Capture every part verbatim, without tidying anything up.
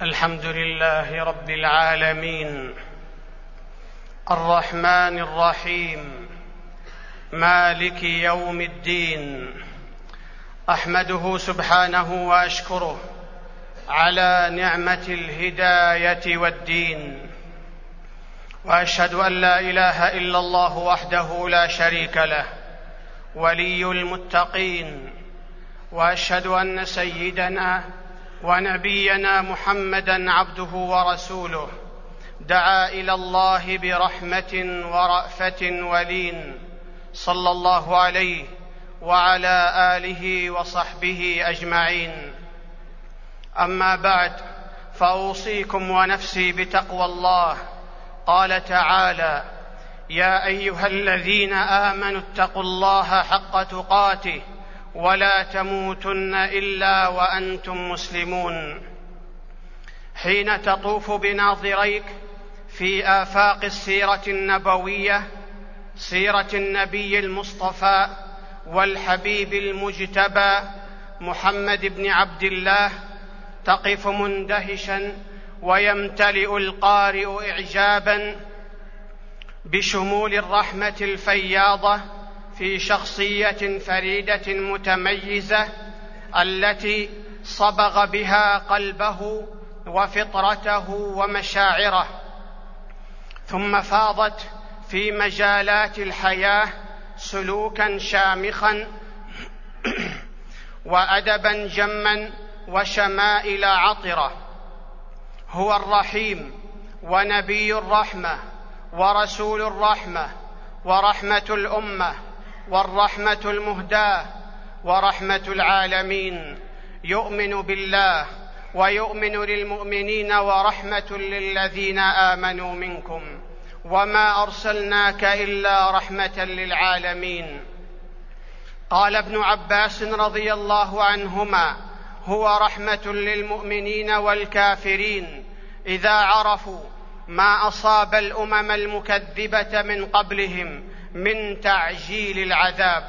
الحمد لله رب العالمين، الرحمن الرحيم، مالك يوم الدين. أحمده سبحانه وأشكره على نعمة الهداية والدين، وأشهد أن لا إله إلا الله وحده لا شريك له ولي المتقين، وأشهد أن سيدنا ونبينا محمدًا عبده ورسوله دعا إلى الله برحمة ورأفة ولين، صلى الله عليه وعلى آله وصحبه أجمعين. أما بعد، فأوصيكم ونفسي بتقوى الله. قال تعالى: يا أيها الذين آمنوا اتقوا الله حق تقاته ولا تموتن إلا وأنتم مسلمون. حين تطوف بناظريك في آفاق السيرة النبوية، سيرة النبي المصطفى والحبيب المجتبى محمد بن عبد الله، تقف مندهشا ويمتلئ القارئ إعجابا بشمول الرحمة الفياضة في شخصية فريدة متميزة التي صبغ بها قلبه وفطرته ومشاعره، ثم فاضت في مجالات الحياة سلوكا شامخا وأدبا جما وشمائل عطرة. هو الرحيم ونبي الرحمة ورسول الرحمة ورحمة الأمة والرحمة المهداة ورحمة العالمين، يؤمن بالله ويؤمن للمؤمنين ورحمة للذين آمنوا منكم، وما أرسلناك إلا رحمة للعالمين. قال ابن عباس رضي الله عنهما: هو رحمة للمؤمنين والكافرين إذا عرفوا ما أصاب الأمم المكذبة من قبلهم من تعجيل العذاب.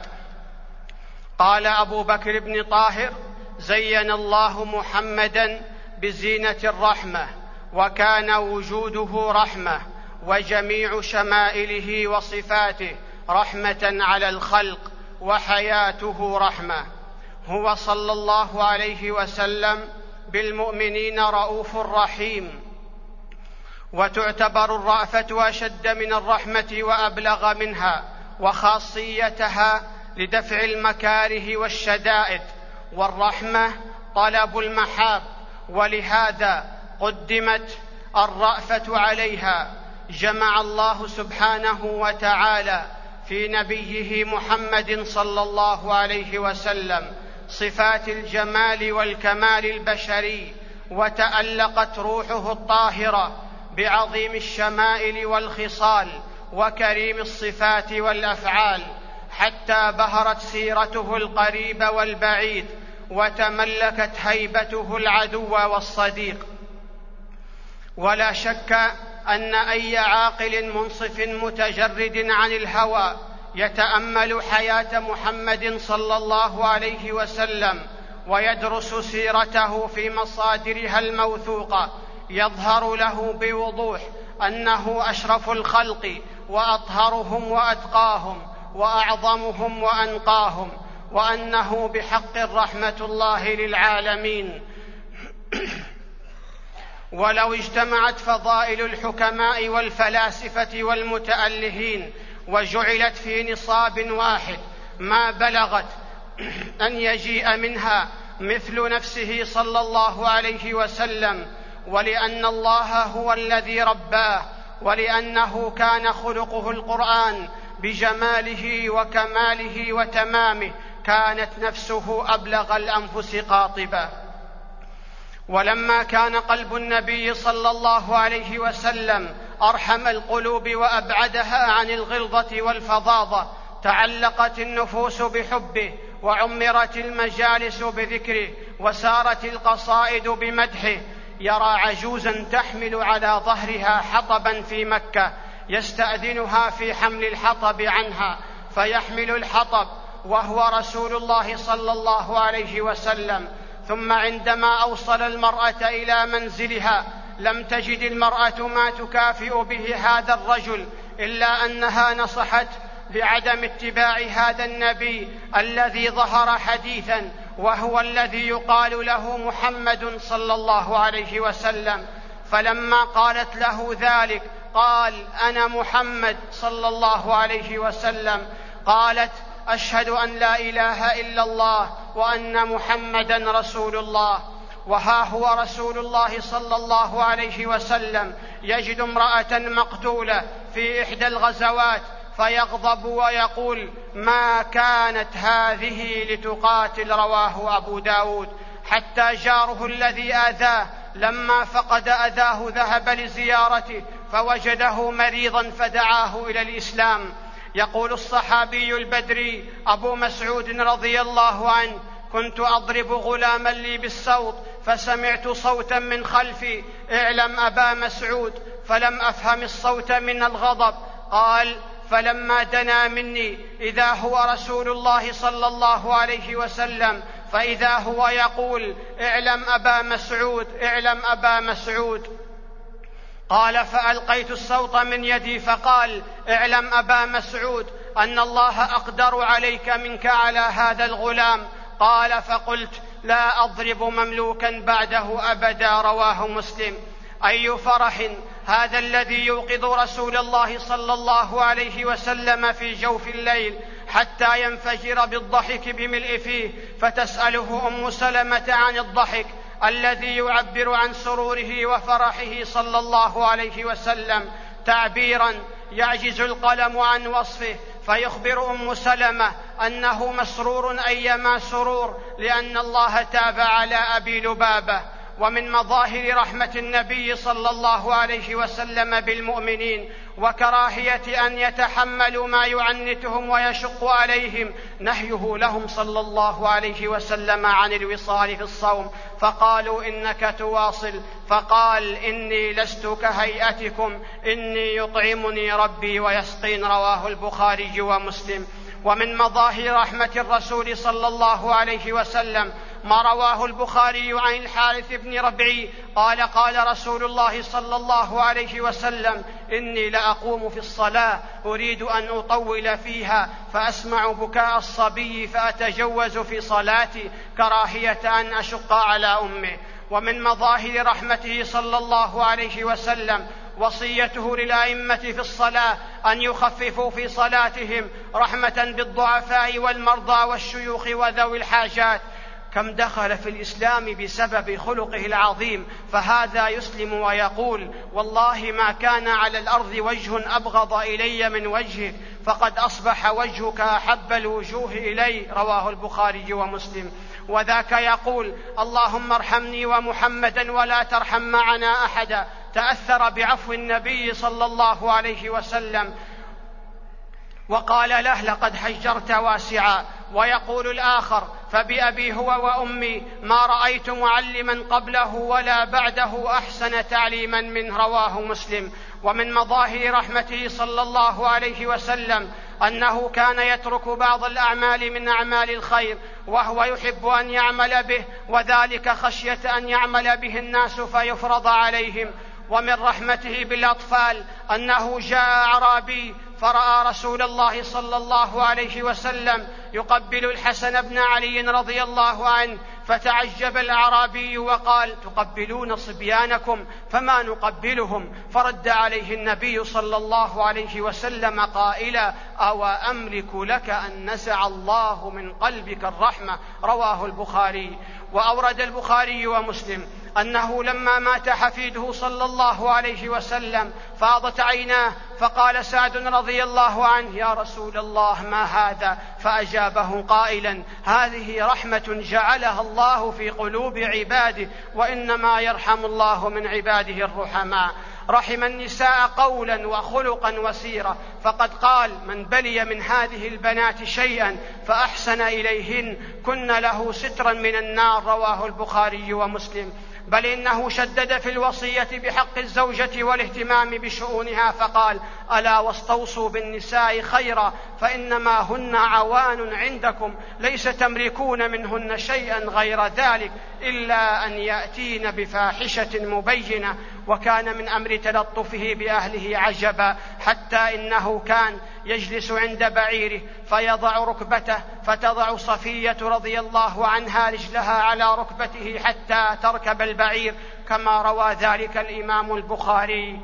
قال أبو بكر بن طاهر: زين الله محمدًا بزينة الرحمة، وكان وجوده رحمة، وجميع شمائله وصفاته رحمة على الخلق، وحياته رحمة. هو صلى الله عليه وسلم بالمؤمنين رؤوف رحيم، وتعتبر الرأفة أشد من الرحمة وأبلغ منها، وخاصيتها لدفع المكاره والشدائد، والرحمة طلب المحاب، ولهذا قدمت الرأفة عليها. جمع الله سبحانه وتعالى في نبيه محمد صلى الله عليه وسلم صفات الجمال والكمال البشري، وتألقت روحه الطاهرة بعظيم الشمائل والخصال وكريم الصفات والأفعال، حتى بهرت سيرته القريب والبعيد، وتملكت هيبته العدو والصديق. ولا شك أن أي عاقل منصف متجرد عن الهوى يتأمل حياة محمد صلى الله عليه وسلم ويدرس سيرته في مصادرها الموثوقة، يظهر له بوضوح أنه أشرف الخلق وأطهرهم وأتقاهم وأعظمهم وأنقاهم، وأنه بحق رحمة الله للعالمين. ولو اجتمعت فضائل الحكماء والفلاسفة والمتألهين وجعلت في نصاب واحد ما بلغت أن يجيء منها مثل نفسه صلى الله عليه وسلم، ولأن الله هو الذي رباه، ولأنه كان خلقه القرآن بجماله وكماله وتمامه، كانت نفسه أبلغ الأنفس قاطبة. ولما كان قلب النبي صلى الله عليه وسلم أرحم القلوب وأبعدها عن الغلظة والفظاظة، تعلقت النفوس بحبه، وعمرت المجالس بذكره، وسارت القصائد بمدحه. يرى عجوزا تحمل على ظهرها حطبا في مكة، يستأذنها في حمل الحطب عنها، فيحمل الحطب وهو رسول الله صلى الله عليه وسلم، ثم عندما أوصل المرأة إلى منزلها لم تجد المرأة ما تكافئ به هذا الرجل، إلا أنها نصحت بعدم اتباع هذا النبي الذي ظهر حديثا، وهو الذي يقال له محمد صلى الله عليه وسلم. فلما قالت له ذلك قال: أنا محمد صلى الله عليه وسلم. قالت: أشهد أن لا إله إلا الله وأن محمدا رسول الله. وها هو رسول الله صلى الله عليه وسلم يجد امرأة مقتولة في إحدى الغزوات فيغضب ويقول: ما كانت هذه لتقاتل. رواه أبو داود. حتى جاره الذي آذاه لما فقد أذاه ذهب لزيارته فوجده مريضا فدعاه إلى الإسلام. يقول الصحابي البدري أبو مسعود رضي الله عنه: كنت أضرب غلاما لي بالصوت فسمعت صوتا من خلفي: اعلم أبا مسعود، فلم أفهم الصوت من الغضب. قال: فلما دنا مني إذا هو رسول الله صلى الله عليه وسلم، فإذا هو يقول: اعلم أبا مسعود، اعلم أبا مسعود. قال: فألقيت الصوت من يدي فقال: اعلم أبا مسعود أن الله أقدر عليك منك على هذا الغلام. قال: فقلت: لا أضرب مملوكا بعده أبدا. رواه مسلم. أي فرح هذا الذي يوقظ رسول الله صلى الله عليه وسلم في جوف الليل حتى ينفجر بالضحك بملء فيه، فتسأله أم سلمة عن الضحك الذي يعبر عن سروره وفرحه صلى الله عليه وسلم تعبيرا يعجز القلم عن وصفه، فيخبر أم سلمة أنه مسرور أيما سرور لأن الله تاب على أبي لبابة. ومن مظاهر رحمة النبي صلى الله عليه وسلم بالمؤمنين وكراهية أن يتحملوا ما يعنتهم ويشق عليهم نهيه لهم صلى الله عليه وسلم عن الوصال في الصوم، فقالوا: إنك تواصل، فقال: إني لست كهيئتكم، إني يطعمني ربي ويسقين. رواه البخاري ومسلم. ومن مظاهر رحمة الرسول صلى الله عليه وسلم ما رواه البخاري عن الحارث بن ربعي قال: قال رسول الله صلى الله عليه وسلم: إني لأقوم في الصلاة أريد أن أطول فيها فأسمع بكاء الصبي فأتجوز في صلاتي كراهية أن أشق على أمه. ومن مظاهر رحمته صلى الله عليه وسلم وصيته للأئمة في الصلاة أن يخففوا في صلاتهم رحمة بالضعفاء والمرضى والشيوخ وذوي الحاجات. كم دخل في الإسلام بسبب خلقه العظيم، فهذا يسلم ويقول: والله ما كان على الأرض وجه أبغض إلي من وجهك، فقد أصبح وجهك أحب الوجوه إلي. رواه البخاري ومسلم. وذاك يقول: اللهم ارحمني ومحمدا ولا ترحم معنا أحدا. تأثر بعفو النبي صلى الله عليه وسلم وقال له: لقد حجرت واسعا. ويقول الآخر: فبأبي هو وأمي ما رأيت معلما قبله ولا بعده أحسن تعليما منه. رواه مسلم. ومن مظاهر رحمته صلى الله عليه وسلم أنه كان يترك بعض الأعمال من أعمال الخير وهو يحب أن يعمل به، وذلك خشية أن يعمل به الناس فيفرض عليهم. ومن رحمته بالأطفال أنه جاء أعرابي فرأى رسول الله صلى الله عليه وسلم يقبل الحسن بن علي رضي الله عنه، فتعجب الأعرابي وقال: تقبلون صبيانكم فما نقبلهم؟ فرد عليه النبي صلى الله عليه وسلم قائلا: أو أملك لك أن نزع الله من قلبك الرحمة. رواه البخاري. وأورد البخاري ومسلم أنه لما مات حفيده صلى الله عليه وسلم فاضت عيناه، فقال سعد رضي الله عنه: يا رسول الله ما هذا؟ فأجابه قائلا: هذه رحمة جعلها الله في قلوب عباده، وإنما يرحم الله من عباده الرحماء. رحم النساء قولا وخلقا وسيرة، فقد قال: من بلي من هذه البنات شيئا فأحسن إليهن كن له سترا من النار. رواه البخاري ومسلم. بل إنه شدد في الوصية بحق الزوجة والاهتمام بشؤونها، فقال: ألا واستوصوا بالنساء خيرا فإنما هن عوان عندكم ليس تملكون منهن شيئا غير ذلك إلا أن يأتين بفاحشة مبينة. وكان من أمر تلطفه بأهله عجبا، حتى إنه كان يجلس عند بعيره فيضع ركبته فتضع صفية رضي الله عنها رجلها على ركبته حتى تركب البعير، كما روى ذلك الإمام البخاري.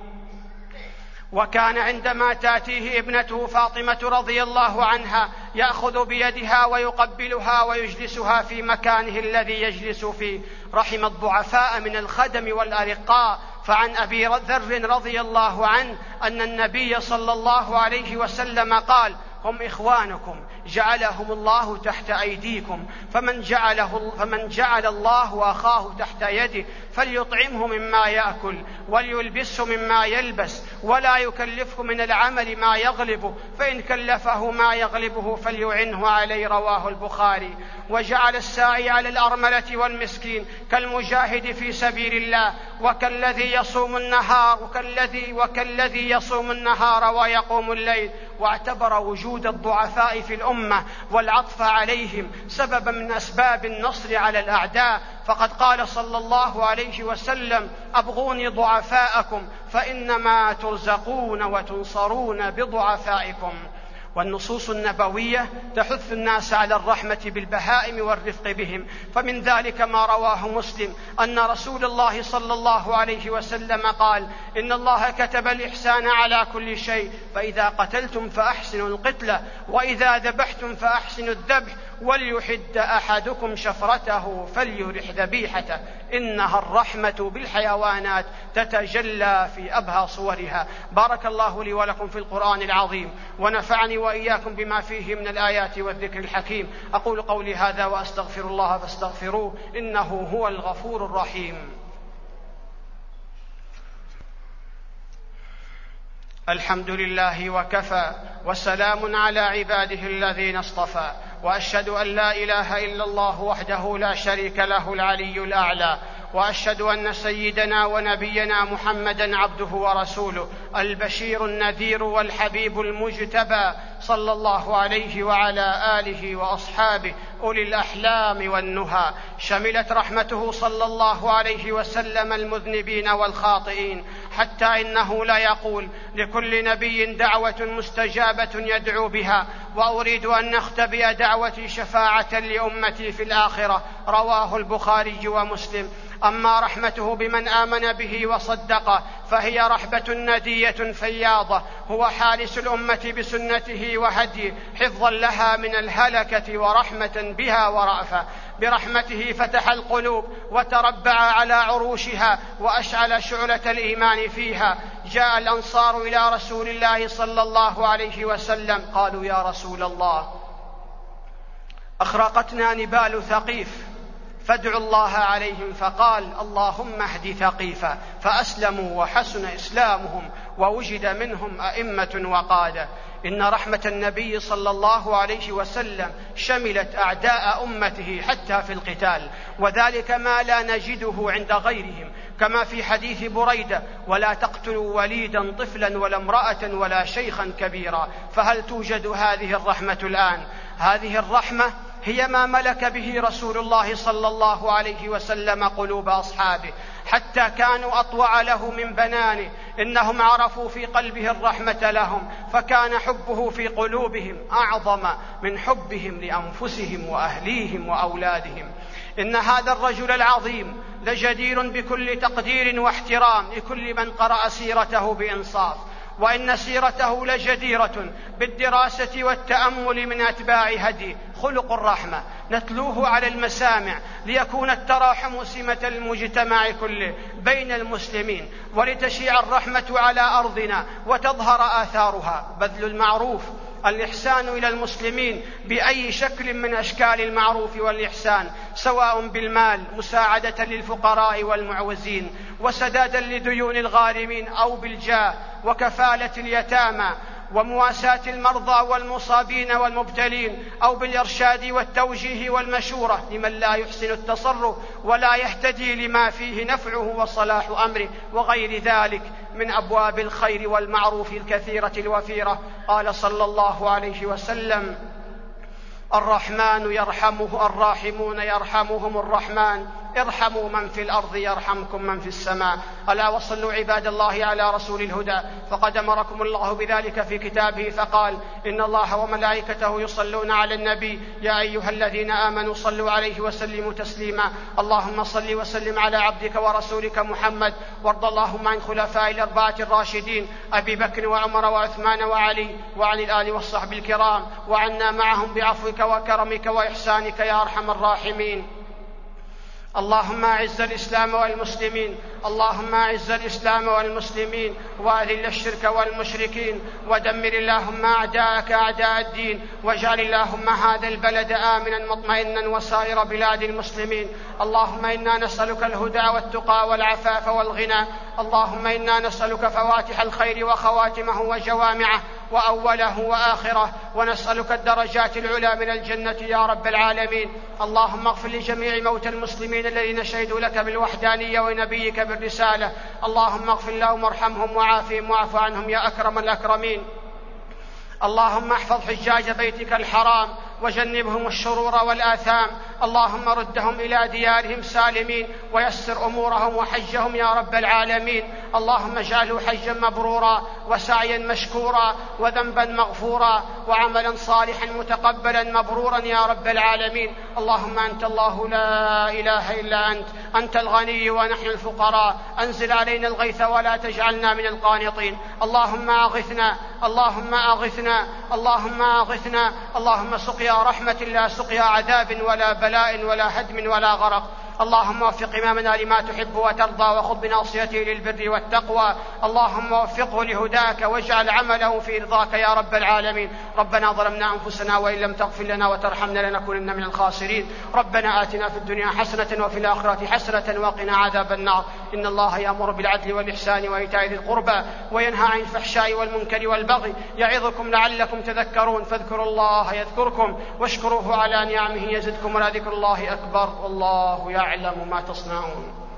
وكان عندما تأتيه ابنته فاطمة رضي الله عنها يأخذ بيدها ويقبلها ويجلسها في مكانه الذي يجلس فيه. رحم الضعفاء من الخدم والأرقاء. فعن أبي ذر رضي الله عنه أن النبي صلى الله عليه وسلم قال: هم إخوانكم جعلهم الله تحت أيديكم، فمن جعله فمن جعل الله أخاه تحت يده فليطعمه مما يأكل وليلبسه مما يلبس، ولا يكلفه من العمل ما يغلبه، فإن كلفه ما يغلبه فليعنه عليه. رواه البخاري. وجعل الساعي على الأرملة والمسكين كالمجاهد في سبيل الله، وكالذي يصوم النهار وكالذي, وكالذي يصوم النهار ويقوم الليل. واعتبر وجود الضعفاء في الأمة والعطف عليهم سببا من أسباب النصر على الأعداء، فقد قال صلى الله عليه وسلم: أبغوني ضعفاءكم فإنما ترزقون وتنصرون بضعفائكم. والنصوص النبوية تحث الناس على الرحمة بالبهائم والرفق بهم، فمن ذلك ما رواه مسلم أن رسول الله صلى الله عليه وسلم قال: إن الله كتب الإحسان على كل شيء، فإذا قتلتم فأحسنوا القتلة، وإذا ذبحتم فأحسنوا الذبح، وليحد أحدكم شفرته فليرح ذبيحته. إنها الرحمة بالحيوانات تتجلى في أبهى صورها. بارك الله لي ولكم في القرآن العظيم، ونفعني وإياكم بما فيه من الآيات والذكر الحكيم. أقول قولي هذا وأستغفر الله فاستغفروه إنه هو الغفور الرحيم. الحمد لله وكفى، وسلام على عباده الذين اصطفى، وأشهد أن لا إله إلا الله وحده لا شريك له العلي الأعلى، وأشهد أن سيدنا ونبينا محمدًا عبده ورسوله البشير النذير والحبيب المجتبى، صلى الله عليه وعلى آله وأصحابه أولي الأحلام والنهى. شملت رحمته صلى الله عليه وسلم المذنبين والخاطئين، حتى إنه لا يقول: لكل نبي دعوة مستجابة يدعو بها، وأريد أن نختبئ دعوتي شفاعة لأمتي في الآخرة. رواه البخاري ومسلم. أما رحمته بمن آمن به وصدقه فهي رحبة ندية فياضة، هو حارس الأمة بسنته وهديه حفظا لها من الهلكة ورحمة بها ورأفة. برحمته فتح القلوب وتربع على عروشها وأشعل شعلة الإيمان فيها. جاء الأنصار إلى رسول الله صلى الله عليه وسلم قالوا: يا رسول الله، أخرقتنا نبال ثقيف فادعوا الله عليهم، فقال: اللهم اهد ثقيفا، فأسلموا وحسن إسلامهم ووجد منهم أئمة وقادة. إن رحمة النبي صلى الله عليه وسلم شملت أعداء أمته حتى في القتال، وذلك ما لا نجده عند غيرهم، كما في حديث بريدة: ولا تقتلوا وليدا طفلا ولا امرأة ولا شيخا كبيرا. فهل توجد هذه الرحمة الآن؟ هذه الرحمة هي ما ملك به رسول الله صلى الله عليه وسلم قلوب أصحابه، حتى كانوا أطوع له من بنانه. إنهم عرفوا في قلبه الرحمة لهم، فكان حبه في قلوبهم أعظم من حبهم لأنفسهم وأهليهم وأولادهم. إن هذا الرجل العظيم لجدير بكل تقدير واحترام لكل من قرأ سيرته بإنصاف، وإن سيرته لجديرة بالدراسة والتأمل من أتباع هديه. خلق الرحمة نتلوه على المسامع ليكون التراحم سمة المجتمع كله بين المسلمين، ولتشيع الرحمة على أرضنا وتظهر آثارها. بذل المعروف، الإحسان إلى المسلمين بأي شكل من أشكال المعروف والإحسان، سواء بالمال مساعدة للفقراء والمعوزين وسدادا لديون الغارمين، أو بالجاه وكفالة اليتامى ومواساة المرضى والمصابين والمبتلين، أو بالإرشاد والتوجيه والمشورة لمن لا يحسن التصرف ولا يهتدي لما فيه نفعه وصلاح أمره، وغير ذلك من أبواب الخير والمعروف الكثيرة الوفيرة. قال صلى الله عليه وسلم: الرحمن يرحمه الراحمون يرحمهم الرحمن، ارحموا من في الأرض يرحمكم من في السماء. ألا وصلوا عباد الله على رسول الهدى، فقد أمركم الله بذلك في كتابه فقال: إن الله وملائكته يصلون على النبي يا أيها الذين آمنوا صلوا عليه وسلموا تسليما. اللهم صل وسلم على عبدك ورسولك محمد، وارض اللهم عن خلفاء الأربعة الراشدين أبي بكر وعمر وعثمان وعلي، وعن الآل والصحب الكرام، وعنا معهم بعفوك وكرمك وإحسانك يا أرحم الراحمين. اللهم أعز الإسلام والمسلمين، اللهم أعز الإسلام والمسلمين، وأذل الشرك والمشركين، ودمر اللهم أعداءك أعداء الدين، واجعل اللهم هذا البلد آمنا مطمئنا وسائر بلاد المسلمين. اللهم إنا نسألك الهدى والتقى والعفاف والغنى. اللهم إنا نسألك فواتح الخير وخواتمه وجوامعه وأوله وآخره، ونسألك الدرجات العلى من الجنة يا رب العالمين. اللهم اغفر لجميع موتى المسلمين الذين شهدوا لك بالوحدانية ونبيك بالرسالة. اللهم اغفر لهم وارحمهم وعافهم واعف عنهم يا أكرم الأكرمين. اللهم احفظ حجاج بيتك الحرام وجنبهم الشرور والآثام. اللهم ردهم إلى ديارهم سالمين، ويسر أمورهم وحجهم يا رب العالمين. اللهم اجعله حجا مبرورا وسعيا مشكورا وذنبا مغفورا وعملا صالحا متقبلا مبرورا يا رب العالمين. اللهم أنت الله لا إله إلا أنت، أنت الغني ونحن الفقراء، أنزل علينا الغيث ولا تجعلنا من القانطين. اللهم أغثنا، اللهم أغثنا، اللهم أغثنا. اللهم سقيا رحمة لا سقيا عذاب ولا بلاء ولا هدم ولا غرق. اللهم وفق إمامنا لما تحب وترضى، وخذ بناصيته للبر والتقوى. اللهم وفقه لهداك واجعل عمله في رضاك يا رب العالمين. ربنا ظلمنا أنفسنا وإن لم تغفر لنا وترحمنا لنكونن من الخاسرين. ربنا آتنا في الدنيا حسنة وفي الآخرة حسنة وقنا عذاب النار. إن الله يأمر بالعدل والإحسان وإيتاء ذي القربى وينهى عن الفحشاء والمنكر والبغي يعظكم لعلكم تذكرون. فاذكروا الله يذكركم واشكروه على نعمه يزدكم، ولذكر الله أكبر، والله يعلم ما تصنعون.